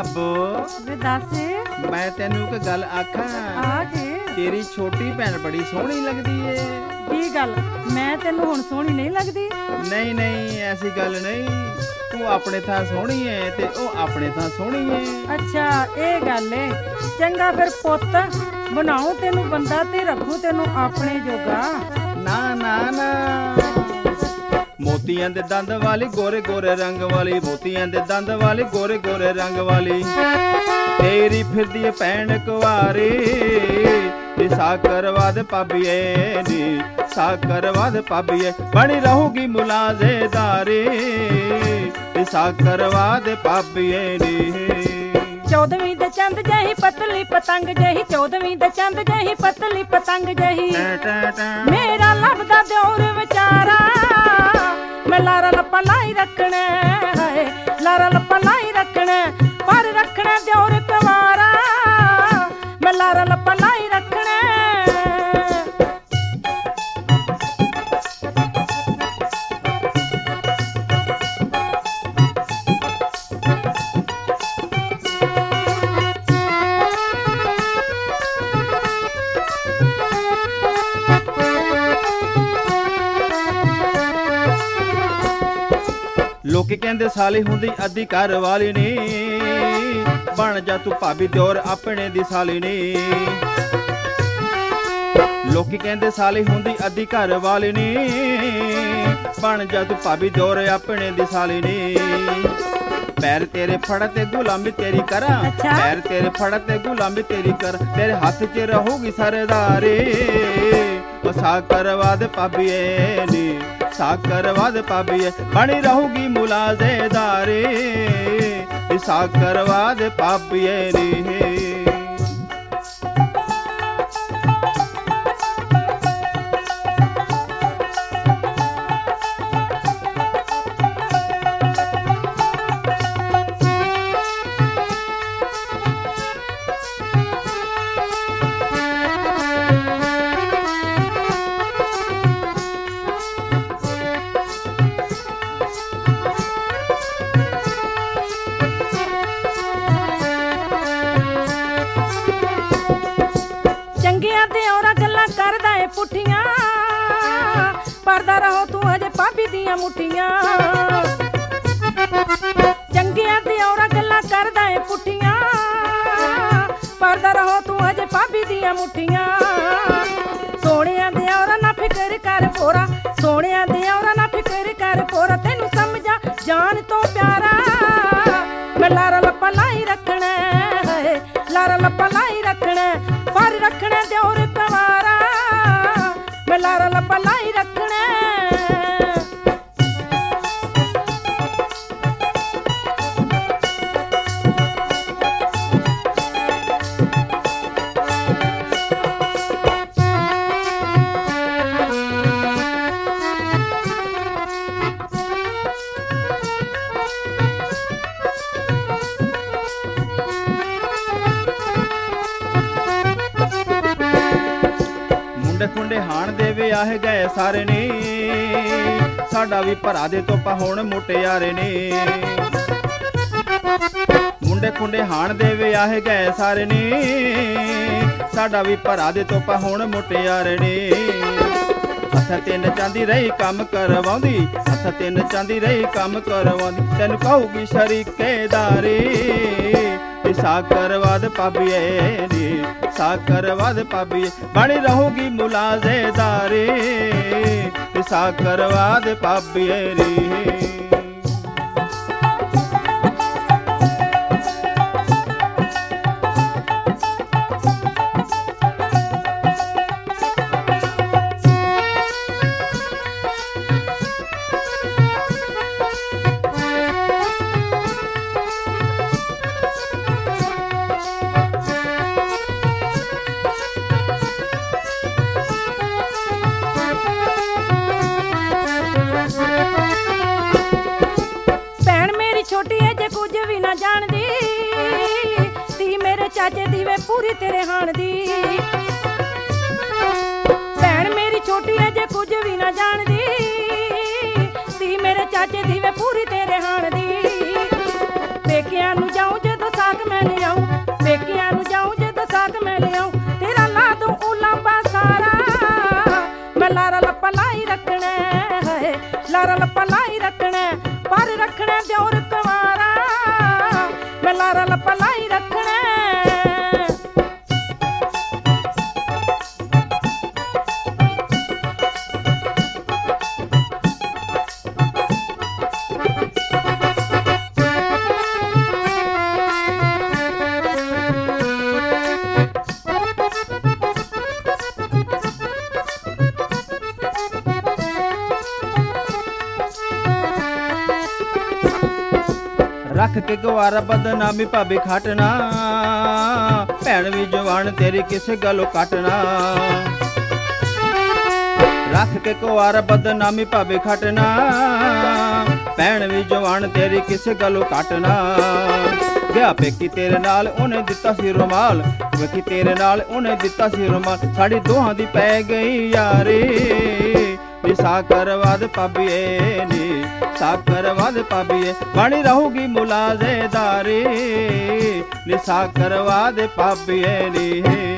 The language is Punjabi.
ਭਾਬੋ ਵੇ ਦੱਸ। ਮੈਂ ਤੈਨੂੰ ਇੱਕ ਗੱਲ ਆਖਾਂ। ਆ ਕੇ ਤੇਰੀ ਛੋਟੀ ਭੈਣ ਬੜੀ ਸੋਹਣੀ ਲੱਗਦੀ ਏ। ਕੀ ਗੱਲ, ਮੈਂ ਤੈਨੂੰ ਹੁਣ ਸੋਹਣੀ ਨਹੀਂ ਲੱਗਦੀ? ਨਹੀਂ ਨਹੀਂ, ਐਸੀ ਗੱਲ ਨਹੀਂ। ਤੂੰ ਆਪਣੇ ਥਾਂ ਸੋਹਣੀ ਏ ਤੇ ਉਹ ਆਪਣੇ ਥਾਂ ਸੋਹਣੀ ਏ। ਅੱਛਾ ਇਹ ਗੱਲ ਏ। ਚੰਗਾ ਫਿਰ ਪੁੱਤ, ਬਣਾਉ ਤੈਨੂੰ ਬੰਦਾ ਤੇ ਰੱਖੂ ਤੈਨੂੰ ਆਪਣੇ ਜੋਗਾ। ਨਾ ਨਾ ਨਾ, ਮੋਤੀਆਂ ਦੇ ਦੰਦ ਵਾਲੀ, ਗੋਰੇ ਗੋਰੇ ਰੰਗ ਵਾਲੀ, ਮੋਤੀਆਂ ਦੇ ਦੰਦ ਵਾਲੀ, ਗੋਰੇ ਗੋਰੇ ਰੰਗ ਵਾਲੀ। ਤੇਰੀ ਫਿਰਦੀ ਭੈਣ ਕੁਆਰੀ ਨੀ, ਸਾਕਰਵਾਦ ਭਾਬੀਏ ਨੀ, ਸਾਕਰਵਾਦ ਭਾਬੀਏ। ਬਣੀ ਰਹੂਗੀ ਮੁਲਾਜ਼ੇਦਾਰੀ ਨੀ, ਸਾਕਰਵਾਦ ਭਾਬੀਏ ਨੀ। 14ਵੀਂ ਦੇ ਚੰਦ ਜਹੀ ਪਤਲੀ ਪਤੰਗ ਜਹੀ, 14ਵੀਂ ਦੇ ਚੰਦ ਜਹੀ ਪਤਲੀ ਪਤੰਗ ਜਹੀ। ਮੇਰਾ ਲੱਭਦਾ ਦਿਓਰ ਵਿਚਾਰਾ, ਮੈਂ ਲਾਰਾ ਲੱਪਾ ਲਾਈ ਰੱਖਣਾ ਹੈ, ਲਾਰਾ ਲੱਪਾ ਲਾਈ ਰੱਖਣਾ, ਪਰ ਰੱਖਣਾ ਦਿਓਰ ਕੁਵਾਰਾ, ਮੈਂ ਲਾਰਾ ਲੱਪਾ ਲਾਈ ਰੱਖਣਾ। ਲੋਕੀ ਕਹਿੰਦੇ ਸਾਲੀ ਹੁੰਦੀ ਅੱਧੀ ਘਰ ਵਾਲੀ ਨੀ, ਬਣ ਜਾ ਤੂੰ ਭਾਬੀ ਦਿਓਰ ਆਪਣੇ ਦੀ ਸਾਲੀ ਨੀ। ਲੋਕੀ ਕਹਿੰਦੇ ਸਾਲੀ ਹੁੰਦੀ ਅੱਧੀ ਘਰ ਵਾਲੀ ਨੀ, ਬਣ ਜਾ ਤੂੰ ਭਾਬੀ ਦਿਓਰ ਆਪਣੇ ਦੀ ਸਾਲੀ ਨੀ। ਪੈਰ ਤੇਰੇ ਫੜ ਤੇ ਗੁਲਾਮੀ ਤੇਰੀ ਕਰਾਂ, ਪੈਰ ਤੇਰੇ ਫੜ ਤੇ ਗੁਲਾਮੀ ਤੇਰੀ ਕਰ, ਤੇਰੇ ਹੱਥ 'ਚ ਰਹੂਗੀ ਸਰਦਾਰੀ, ਸਾਕਰਵਾਦ ਭਾਬੀਏ ਨੀ, ਸਾਕਰਵਾਦ ਭਾਬੀਏ। ਬਣੀ ਰਹੂਗੀ ਮੁਲਾਜ਼ੇਦਾਰੀ, ਸਾਕਰਵਾਦ ਭਾਬੀਏ ਨੀ। ਚੰਗੀਆਂ ਤੇ ਔਰਾ ਗੱਲਾਂ ਕਰਦਾ ਏ ਪੁੱਠੀਆਂ, ਪਰਦਾ ਰਹੋ ਤੂੰ ਹਜੇ ਭਾਬੀ ਦੀਆਂ ਮੁੱਠੀਆਂ। ਚੰਗੀਆਂ ਤੇ ਔਰਾ ਗੱਲਾਂ ਕਰਦਾ ਏ ਪੁੱਠੀਆਂ, ਪਰਦਾ ਰਹੋ ਤੂੰ ਹਜੇ ਭਾਬੀ ਦੀਆਂ ਮੁੱਠੀਆਂ। ਸੋਹਣਿਆਂ ਦੇ ਔਰਾ ਨਾ ਫਿਕਰ ਕਰ ਪੋਰਾ, ਸੋਹਣਿਆਂ ਦੇ ਔਰਾ ਨਾ ਫਿਕਰ ਕਰ ਪੋਰਾ, ਤੈਨੂੰ ਸਮਝਾ ਜਾਨ ਤੋਂ ਪਿਆਰਾ, ਮੈਂ ਲਾਰਾ ਲੱਪਾ ਲਾਈ ਰੱਖਣਾ ਹੈ, ਲਾਰਾ ਲੱਪਾ ਲਾਈ ਰੱਖਣਾ, ਪਰ ਰੱਖਣਾ ਦਿਓਰ ਕੁਵਾਰਾ, ਮੈਂ ਲਾਰਾ ਲੱਪਾ ਲਾਈ ਰੱਖਣਾ। ਖੁੰਡੇ ਹਾਣ ਦੇ ਵਿਆਹ ਗਏ ਸਾਰੇ ਨੇ, ਸਾਡਾ ਵੀ ਭਰਾ ਦੇ ਤੋਪਾ ਹੁਣ ਮੁਟਿਆਰੇ ਨੇ। ਮੁੰਡੇ ਖੁੰਡੇ ਹਾਣ ਦੇ ਵਿਆਹ ਗਏ ਸਾਰੇ ਨੇ, ਸਾਡਾ ਵੀ ਭਰਾ ਦੇ ਤੋਪਾ ਹੁਣ ਮੁਟਿਆਰੇ ਨੇ। ਹੱਥ ਤਿੰਨ ਚਾਂਦੀ ਰਹੀ ਕੰਮ ਕਰਵਾਉਂਦੀ, ਹੱਥ ਤਿੰਨ ਚਾਂਦੀ ਰਹੀ ਕੰਮ ਕਰਵਾਉਂਦੀ, ਤੈਨੂੰ ਕਹੂਗੀ ਸ਼ਰੀਕੇਦਾਰੀ, ਸਾਕਰਵਾਦ ਭਾਬੀਏ ਨੀ, ਸਾਕਰਵਾਦ ਭਾਬੀਏ। ਬਣੀ ਰਹੂਗੀ ਮੁਲਾਜ਼ੇਦਾਰੀ, ਸਾਕਰਵਾਦ ਭਾਬੀਏ ਨੀ। ਛੋਟੀ ਏ ਜੇ ਕੁਝ ਵੀ ਨਾ ਜਾਣਦੀ, ਧੀ ਮੇਰੇ ਚਾਚੇ ਦੀ ਵੇ ਪੂਰੀ ਤੇਰੇ ਹਾਣ ਦੀ। ਭੈਣ ਮੇਰੀ ਛੋਟੀ ਏ ਜੇ ਕੁਝ ਵੀ ਨਾ ਜਾਣਦੀ, ਧੀ ਮੇਰੇ ਚਾਚੇ ਦੀ ਵੇ ਪੂਰੀ ਤੇਰੇ ਹਾਣ ਦੀ। ਪੇਕਿਆਂ ਨੂੰ ਜਾਉਂ ਜਦੋਂ ਸਾਕ ਮੈਂ ਲਿਆਉਂ, ਪੇਕਿਆਂ ਨੂੰ ਜਾਊਂ ਜਦੋਂ ਸਾਕ ਮੈਂ ਲਿਆਉਂ, ਤੇਰਾ ਲਾ ਦੂੰ ਉਲਾਂਬਾ ਸਾਰਾ। ਮੈਂ ਲਾਰਾ ਲੱਪਾ ਲਾਈ ਰੱਖਣਾ ਹੈ, ਲਾਰਾ ਲੱਪਾ ਲਾਈ ਰੱਖਣਾ, ਪਰ ਰੱਖਣਾ ਦਿਓਰ ਕੁਵਾਰਾ। ਮੈਂ ਲਾਰਾ ਲੱਪਾ ਲਾਈ ਰੱਖਣਾ। ਰੱਖ ਕੇ ਗਵਾਰਾ ਬਦਨਾਮੀ ਭਾਬੀ ਖਾਟਣਾ, ਭੈਣ ਵੀ ਜਵਾਨ ਤੇਰੀ ਕਿਸੇ ਗੱਲੋਂ ਕੱਟਣਾ। ਰੱਖ ਕੇ ਗਵਾਰਾ ਬਦਨਾਮੀ ਭਾਬੀ ਖਾਟਣਾ, ਭੈਣ ਵੀ ਜਵਾਨ ਤੇਰੀ ਕਿਸੇ ਗੱਲੋਂ ਕੱਟਣਾ। ਗਿਆ ਪੇਕੀ ਤੇਰੇ ਨਾਲ ਉਹਨੇ ਦਿੱਤਾ ਸੀ ਰੁਮਾਲ, ਵੇਖੀ ਤੇਰੇ ਨਾਲ ਉਹਨੇ ਦਿੱਤਾ ਸੀ ਰੁਮਾਲ। ਸਾਡੀ ਦੋਹਾਂ ਦੀ ਪੈ ਗਈ ਯਾਰੀ, ਨੀ ਸਾਕਰਵਾਦ ਭਾਬੀਏ ਨੀ ਸਾਕਰਵਾਦ ਭਾਬੀਏ, ਬਣੀ ਰਹੂਗੀ ਮੁਲਾਜ਼ੇਦਾਰੀ ਨੀ ਸਾਕਰਵਾਦ ਭਾਬੀਏ ਨੀ।